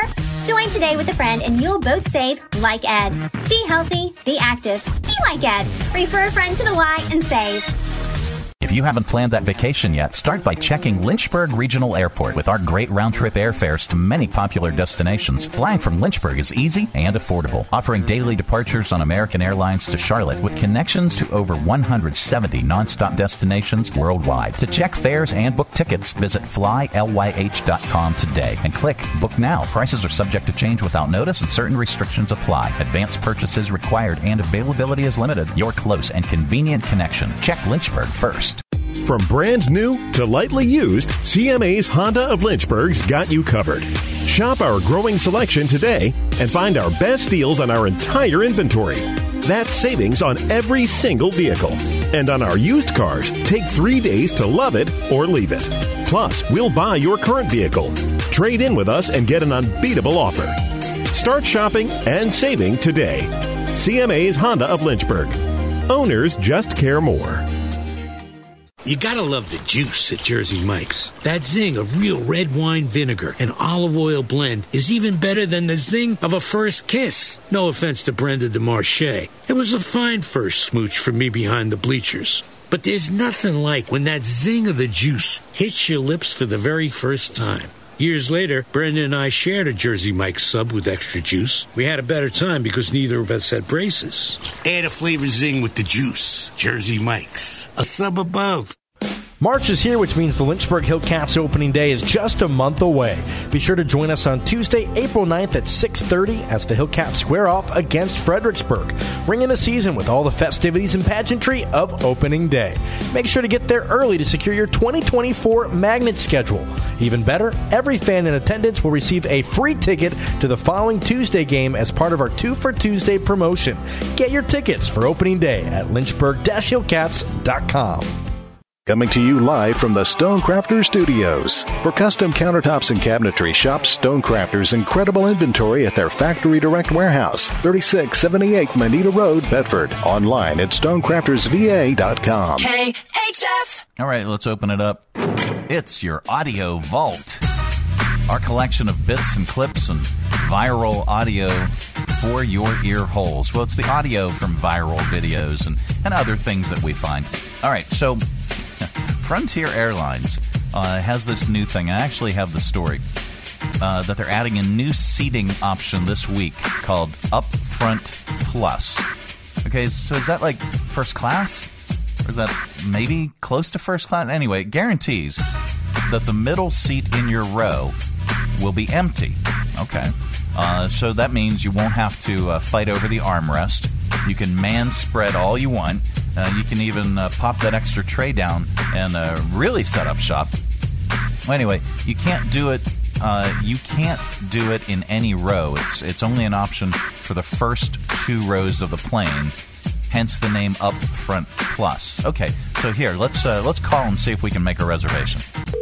Join today with a friend and you'll both save like Ed. Be healthy, be active, be like Ed. Refer a friend to the Y and save. If you haven't planned that vacation yet, start by checking Lynchburg Regional Airport with our great round-trip airfares to many popular destinations. Flying from Lynchburg is easy and affordable, offering daily departures on American Airlines to Charlotte with connections to over one hundred seventy nonstop destinations worldwide. To check fares and book tickets, visit fly ly h dot com today and click Book Now. Prices are subject to change without notice and certain restrictions apply. Advanced purchases required and availability is limited. Your close and convenient connection. Check Lynchburg first. From brand new to lightly used, C M A's Honda of Lynchburg's got you covered. Shop our growing selection today and find our best deals on our entire inventory. That's savings on every single vehicle. And on our used cars, take three days to love it or leave it. Plus, we'll buy your current vehicle. Trade in with us and get an unbeatable offer. Start shopping and saving today. C M A's Honda of Lynchburg. Owners just care more. You gotta love the juice at Jersey Mike's. That zing of real red wine vinegar and olive oil blend is even better than the zing of a first kiss. No offense to Brenda DeMarche. It was a fine first smooch for me behind the bleachers. But there's nothing like when that zing of the juice hits your lips for the very first time. Years later, Brenda and I shared a Jersey Mike's sub with extra juice. We had a better time because neither of us had braces. Add a flavor zing with the juice. Jersey Mike's. A sub above. March is here, which means the Lynchburg Hillcats opening day is just a month away. Be sure to join us on Tuesday, April ninth at six thirty as the Hillcats square off against Fredericksburg, ringing the season with all the festivities and pageantry of opening day. Make sure to get there early to secure your twenty twenty-four magnet schedule. Even better, every fan in attendance will receive a free ticket to the following Tuesday game as part of our Two for Tuesday promotion. Get your tickets for opening day at lynchburg dash hillcats dot com. Coming to you live from the Stonecrafters Studios. For custom countertops and cabinetry, shop Stonecrafters' incredible inventory at their Factory Direct Warehouse, thirty-six seventy-eight Manita Road, Bedford. Online at stonecrafters v a dot com. K H F. All right, let's open it up. It's your Audio Vault. Our collection of bits and clips and viral audio for your ear holes. Well, it's the audio from viral videos and, and other things that we find. All right, so Frontier Airlines uh, has this new thing. I actually have the story uh, that they're adding a new seating option this week called Upfront Plus. Okay, so is that like first class? Or is that maybe close to first class? Anyway, it guarantees that the middle seat in your row will be empty. Okay. Uh, so that means you won't have to uh, fight over the armrest. You can man spread all you want. Uh, you can even uh, pop that extra tray down and uh, really set up shop. Well, anyway, you can't do it. Uh, you can't do it in any row. It's it's only an option for the first two rows of the plane. Hence the name Upfront Plus. Okay, so here let's uh, let's call and see if we can make a reservation.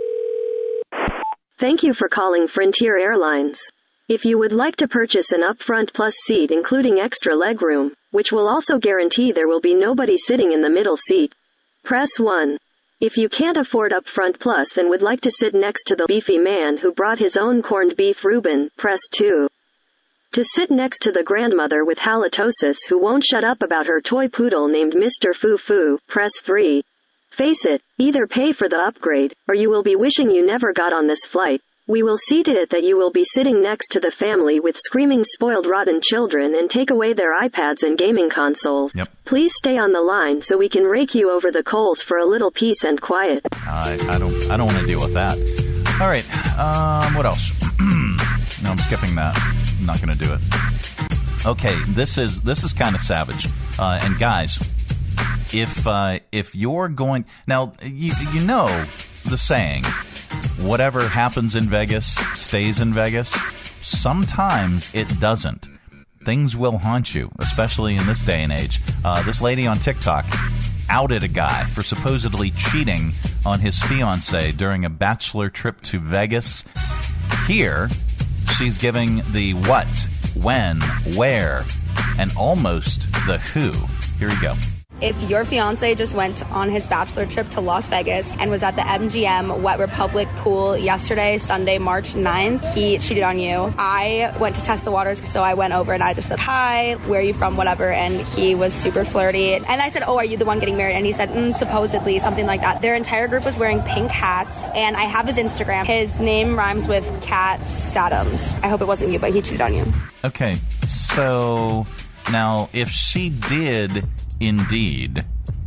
Thank you for calling Frontier Airlines. If you would like to purchase an Upfront Plus seat including extra legroom, which will also guarantee there will be nobody sitting in the middle seat, press one. If you can't afford Upfront Plus and would like to sit next to the beefy man who brought his own corned beef Reuben, press two. To sit next to the grandmother with halitosis who won't shut up about her toy poodle named Mister Foo Foo, press three. Face it, either pay for the upgrade, or you will be wishing you never got on this flight. We will see to it that you will be sitting next to the family with screaming spoiled rotten children and take away their iPads and gaming consoles. Yep. Please stay on the line so we can rake you over the coals for a little peace and quiet. I, I don't I don't want to deal with that. All right, um, what else? No, I'm skipping that. I'm not going to do it. Okay, this is this is kind of savage. Uh, and guys, if uh, if you're going now, you you know the saying, whatever happens in Vegas stays in Vegas. Sometimes it doesn't. Things will haunt you, especially in this day and age. Uh, this lady on TikTok outed a guy for supposedly cheating on his fiancée during a bachelor trip to Vegas. Here, she's giving the what, when, where, and almost the who. Here we go. if your fiance just went on his bachelor trip to Las Vegas and was at the M G M Wet Republic pool yesterday, Sunday, March ninth, he cheated on you. I went to test the waters, so I went over and I just said, hi, where are you from, whatever, and he was super flirty. And I said, oh, are you the one getting married? And he said, mm, supposedly, something like that. Their entire group was wearing pink hats, and I have his Instagram. His name rhymes with Cat Sadams. I hope it wasn't you, but he cheated on you. Okay, so now if she did indeed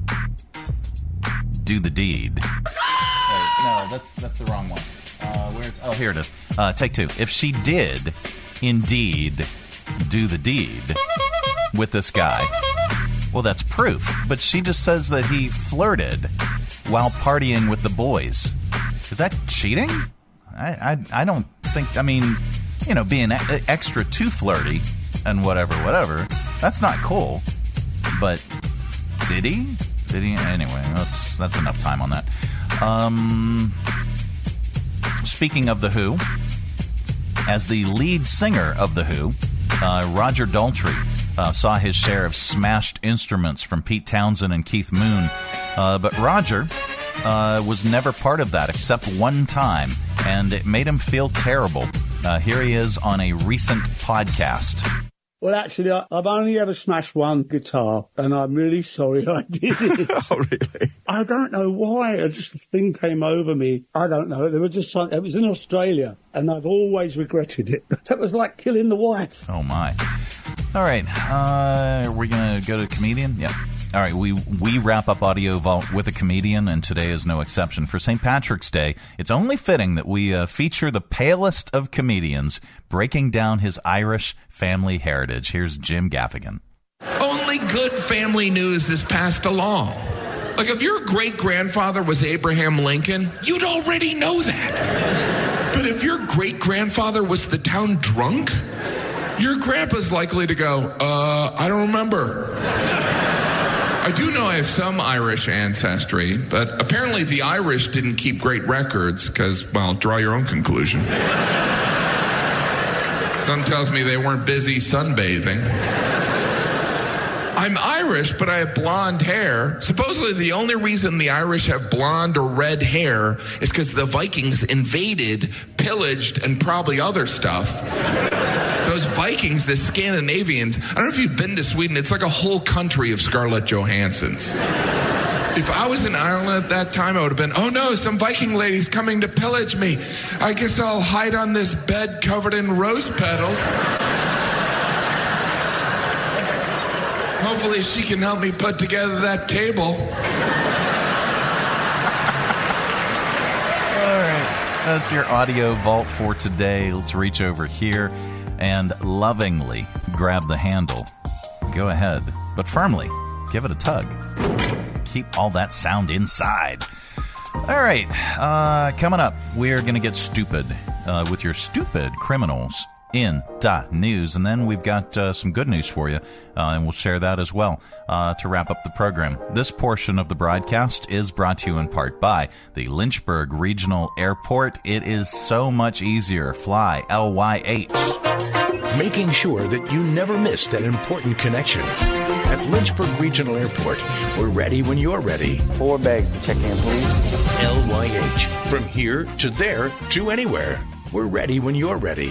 do the deed. Wait, no, that's that's the wrong one. Uh, where? Oh, here it is. Uh, take two. If she did indeed do the deed with this guy, well, that's proof. But she just says that he flirted while partying with the boys. Is that cheating? I I, I don't think. I mean, you know, being e- extra too flirty and whatever, whatever. That's not cool. But did he? Did he? Anyway, that's that's enough time on that. Um, speaking of The Who, as the lead singer of The Who, uh, Roger Daltrey uh, saw his share of smashed instruments from Pete Townsend and Keith Moon. Uh, but Roger uh, was never part of that except one time, and it made him feel terrible. Uh, here he is on a recent podcast. Well, actually, I, I've only ever smashed one guitar, and I'm really sorry I did it. Oh, really? I don't know why. I just, the thing came over me. I don't know. There was just some, it was in Australia, and I've always regretted it. That was like killing the wife. Oh, my. All right. Uh, are we going to go to comedian? Yeah. All right, we we wrap up Audio Vault with a comedian, and today is no exception. For Saint Patrick's Day, it's only fitting that we uh, feature the palest of comedians breaking down his Irish family heritage. Here's Jim Gaffigan. Only good family news is passed along. Like, if your great-grandfather was Abraham Lincoln, you'd already know that. But if your great-grandfather was the town drunk, your grandpa's likely to go, uh, I don't remember. I do know I have some Irish ancestry, but apparently the Irish didn't keep great records because, well, draw your own conclusion. Some tells me they weren't busy sunbathing. I'm Irish, but I have blonde hair. Supposedly the only reason the Irish have blonde or red hair is because the Vikings invaded, pillaged, and probably other stuff. Those Vikings, the Scandinavians, I don't know if you've been to Sweden, it's like a whole country of Scarlett Johanssons. If I was in Ireland at that time, I would have been, oh no, some Viking lady's coming to pillage me. I guess I'll hide on this bed covered in rose petals. Hopefully she can help me put together that table. All right, that's your Audio Vault for today. Let's reach over here and lovingly grab the handle. Go ahead, but firmly give it a tug. Keep all that sound inside. All right, uh, coming up, we're going to get stupid uh, with your stupid criminals in dot news, and then we've got uh, some good news for you, uh, and we'll share that as well uh, to wrap up the program. This portion of the broadcast is brought to you in part by the Lynchburg Regional Airport. It is so much easier. Fly, L Y H. Making sure that you never miss that important connection. At Lynchburg Regional Airport, we're ready when you're ready. Four bags to check in, please. L Y H. From here to there to anywhere. We're ready when you're ready.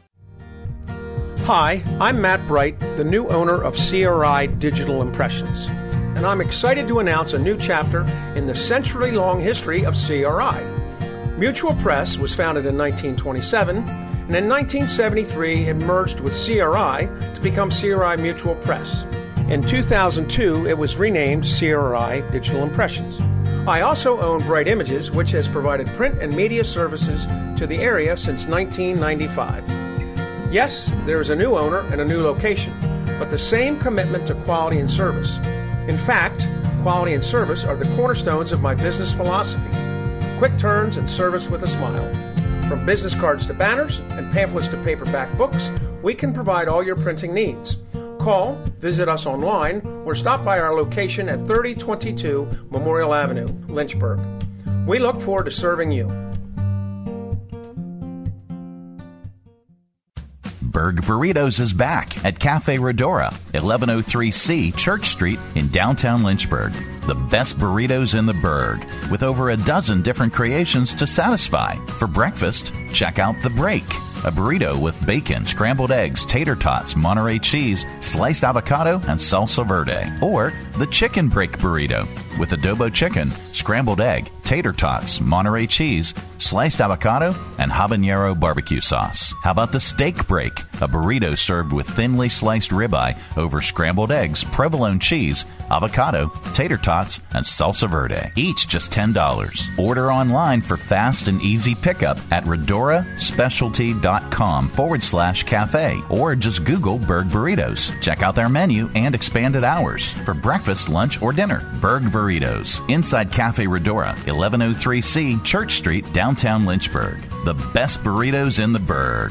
Hi, I'm Matt Bright, the new owner of C R I Digital Impressions, and I'm excited to announce a new chapter in the century-long history of C R I. Mutual Press was founded in nineteen twenty-seven, and in nineteen seventy-three it merged with C R I to become C R I Mutual Press. In two thousand two, it was renamed C R I Digital Impressions. I also own Bright Images, which has provided print and media services to the area since nineteen ninety-five. Yes, there is a new owner and a new location, but the same commitment to quality and service. In fact, quality and service are the cornerstones of my business philosophy. Quick turns and service with a smile. From business cards to banners and pamphlets to paperback books, we can provide all your printing needs. Call, visit us online, or stop by our location at thirty twenty-two Memorial Avenue, Lynchburg. We look forward to serving you. Berg Burritos is back at Cafe Redora, eleven oh three C Church Street in downtown Lynchburg. The best burritos in the Berg, with over a dozen different creations to satisfy. For breakfast, check out The Break, a burrito with bacon, scrambled eggs, tater tots, Monterey cheese, sliced avocado, and salsa verde. Or the Chicken Break Burrito, with adobo chicken, scrambled egg, tater tots, Monterey cheese, sliced avocado, and habanero barbecue sauce. How about the Steak Break, a burrito served with thinly sliced ribeye over scrambled eggs, provolone cheese, avocado, tater tots, and salsa verde. Each just ten dollars. Order online for fast and easy pickup at redoraspecialty.com forward slash cafe, or just Google Berg Burritos. Check out their menu and expanded hours for breakfast, lunch, or dinner. Berg Burritos, inside Cafe Redora, eleven oh three C Church Street, downtown Lynchburg. The best burritos in the Berg.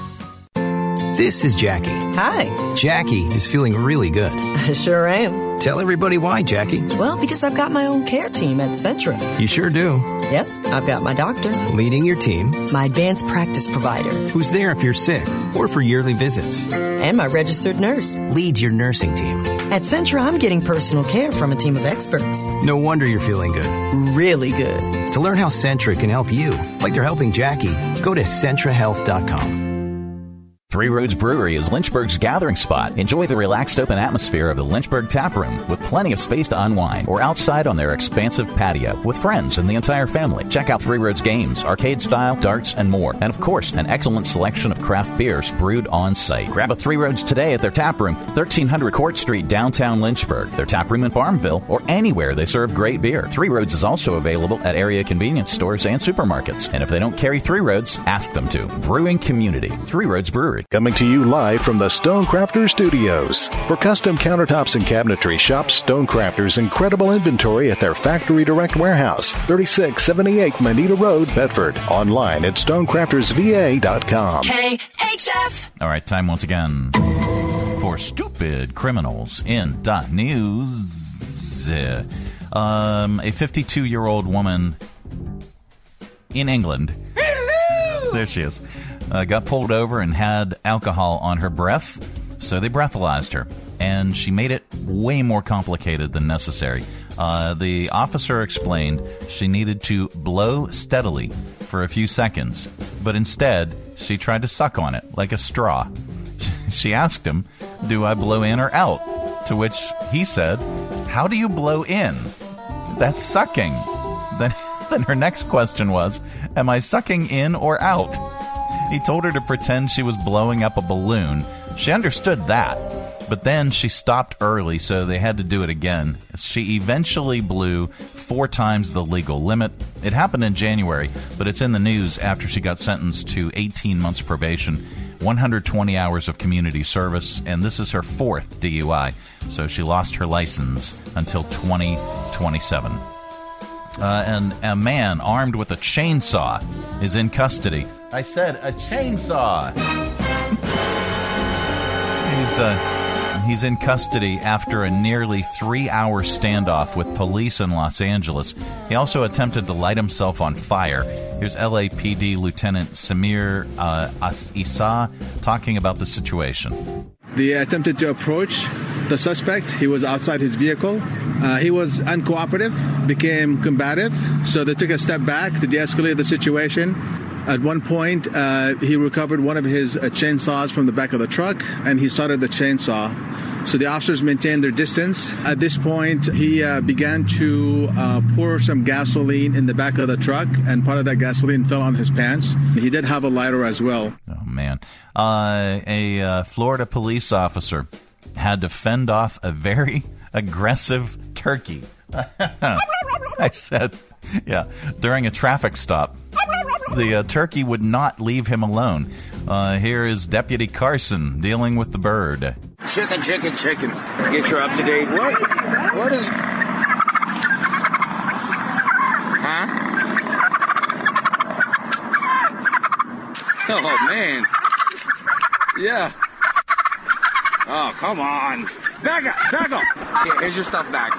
This is Jackie. Hi. Jackie is feeling really good. I sure am. Tell everybody why, Jackie. Well, because I've got my own care team at Centra. You sure do. Yep, I've got my doctor. Leading your team. My advanced practice provider. Who's there if you're sick or for yearly visits. And my registered nurse. Leads your nursing team. At Centra, I'm getting personal care from a team of experts. No wonder you're feeling good. Really good. To learn how Centra can help you, like they're helping Jackie, go to centra health dot com. Three Roads Brewery is Lynchburg's gathering spot. Enjoy the relaxed open atmosphere of the Lynchburg Tap Room with plenty of space to unwind, or outside on their expansive patio with friends and the entire family. Check out Three Roads games, arcade style, darts, and more. And of course, an excellent selection of craft beers brewed on site. Grab a Three Roads today at their tap room, thirteen hundred Court Street, downtown Lynchburg. Their tap room in Farmville, or anywhere they serve great beer. Three Roads is also available at area convenience stores and supermarkets. And if they don't carry Three Roads, ask them to. Brewing community, Three Roads Brewery. Coming to you live from the Stonecrafters Studios. For custom countertops and cabinetry, shop Stonecrafters' incredible inventory at their Factory Direct Warehouse, thirty-six seventy-eight Manita Road, Bedford. Online at stonecrafters v a dot com. K H F. All right, time once again for Stupid Criminals in dot news. Um, a fifty-two-year-old woman in England. Hello! There she is. Uh, got pulled over and had alcohol on her breath, so they breathalyzed her, and she made it way more complicated than necessary. Uh, the officer explained she needed to blow steadily for a few seconds, but instead she tried to suck on it like a straw. She asked him, "Do I blow in or out?" To which he said, "How do you blow in? That's sucking." Then, then her next question was, "Am I sucking in or out?" He told her to pretend she was blowing up a balloon. She understood that, but then she stopped early, so they had to do it again. She eventually blew four times the legal limit. It happened in January, but it's in the news after she got sentenced to eighteen months probation, one hundred twenty hours of community service, and this is her fourth D U I, so she lost her license until twenty twenty-seven. Uh, and a man armed with a chainsaw is in custody. I said a chainsaw. he's uh, he's in custody after a nearly three-hour standoff with police in Los Angeles. He also attempted to light himself on fire. Here's L A P D Lieutenant Samir uh, Issa talking about the situation. They attempted to approach the suspect. He was outside his vehicle. Uh, he was uncooperative, became combative, so they took a step back to de-escalate the situation. At one point, uh, he recovered one of his uh, chainsaws from the back of the truck, and he started the chainsaw. So the officers maintained their distance. At this point, he uh, began to uh, pour some gasoline in the back of the truck, and part of that gasoline fell on his pants. He did have a lighter as well. Oh, man. Uh, a uh, Florida police officer had to fend off a very aggressive turkey. I said, yeah, during a traffic stop. The uh, turkey would not leave him alone. Uh, here is Deputy Carson dealing with the bird. Chicken, chicken, chicken. Get your up to date. What? What is? Huh? Oh man. Yeah. Oh come on. Back up, back up. Here, here's your stuff back.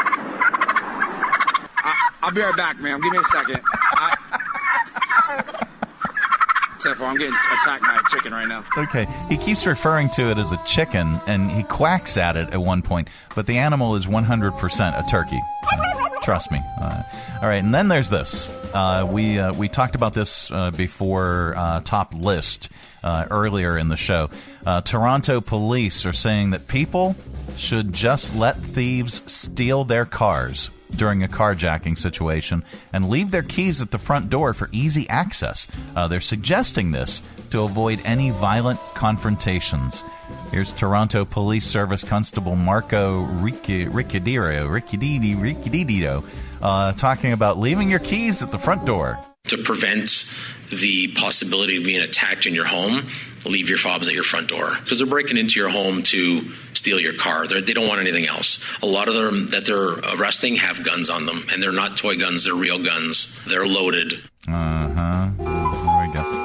I, I'll be right back, ma'am. Give me a second. I, ten four. I'm getting attacked by a chicken right now. Okay, he keeps referring to it as a chicken, and he quacks at it at one point, but the animal is one hundred percent a turkey. Trust me. Uh, all right, and then there's this. Uh, we uh, we talked about this uh, before uh, Top List uh, earlier in the show. Uh, Toronto police are saying that people should just let thieves steal their cars during a carjacking situation and leave their keys at the front door for easy access. Uh, they're suggesting this to avoid any violent confrontations. Here's Toronto Police Service Constable Marco Riccadiro, Riccadidi, Riccadidito, uh, talking about leaving your keys at the front door. To prevent the possibility of being attacked in your home, leave your fobs at your front door. Because they're breaking into your home to steal your car. They're, they don't want anything else. A lot of them that they're arresting have guns on them. And they're not toy guns, they're real guns. They're loaded. Uh-huh. There we go.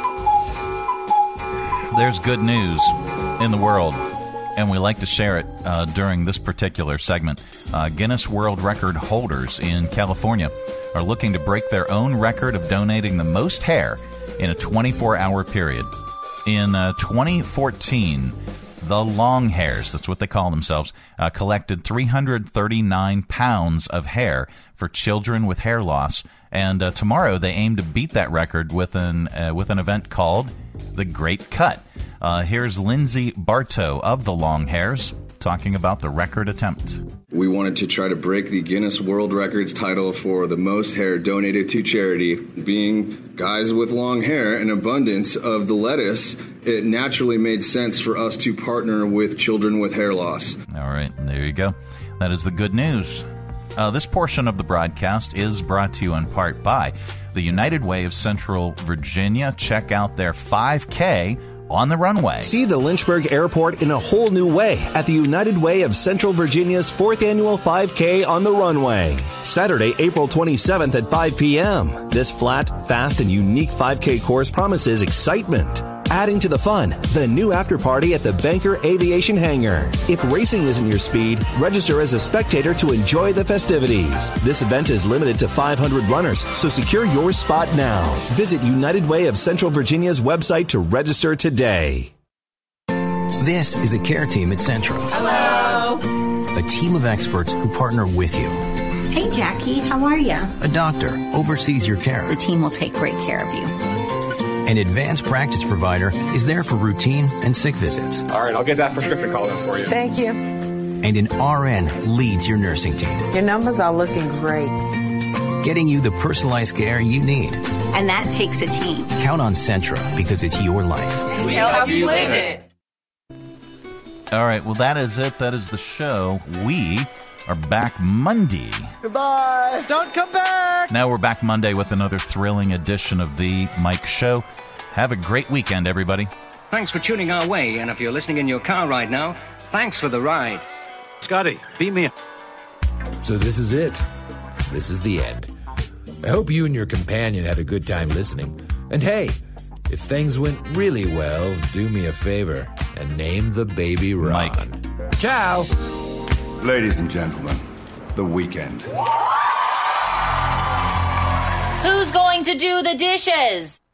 There's good news in the world, and we like to share it uh, during this particular segment. Uh, Guinness World Record holders in California are looking to break their own record of donating the most hair in a twenty-four hour period. In uh, twenty fourteen, the long hairs, that's what they call themselves, uh, collected three hundred thirty-nine pounds of hair for children with hair loss. And uh, tomorrow they aim to beat that record with an uh, with an event called The Great Cut. Uh, here's Lindsay Bartow of the Long Hairs talking about the record attempt. We wanted to try to break the Guinness World Records title for the most hair donated to charity. Being guys with long hair and abundance of the lettuce, it naturally made sense for us to partner with children with hair loss. All right, there you go. That is the good news. Uh, this portion of the broadcast is brought to you in part by the United Way of Central Virginia. Check out their five K on the runway. See the Lynchburg Airport in a whole new way at the United Way of Central Virginia's fourth annual five K on the runway. Saturday, April twenty-seventh at five p.m. This flat, fast, and unique five K course promises excitement. Adding to the fun, the new after party at the Banker Aviation Hangar. If racing isn't your speed, register as a spectator to enjoy the festivities. This event is limited to five hundred runners, so secure your spot now. Visit United Way of Central Virginia's website to register today. This is a care team at Central. Hello. A team of experts who partner with you. Hey, Jackie, how are you? A doctor oversees your care. The team will take great care of you. An advanced practice provider is there for routine and sick visits. All right, I'll get that prescription called in for you. Thank you. And an R N leads your nursing team. Your numbers are looking great. Getting you the personalized care you need. And that takes a team. Count on Centra because it's your life. And we help you live it. All right, well, that is it. That is the show. We are back Monday. Goodbye. Don't come back. Now we're back Monday with another thrilling edition of The Mike Show. Have a great weekend, everybody. Thanks for tuning our way, and if you're listening in your car right now, thanks for the ride. Scotty, beat me. So this is it. This is the end. I hope you and your companion had a good time listening. And hey, if things went really well, do me a favor and name the baby Ron. Mike. Ciao. Ladies and gentlemen, the weekend. Who's going to do the dishes?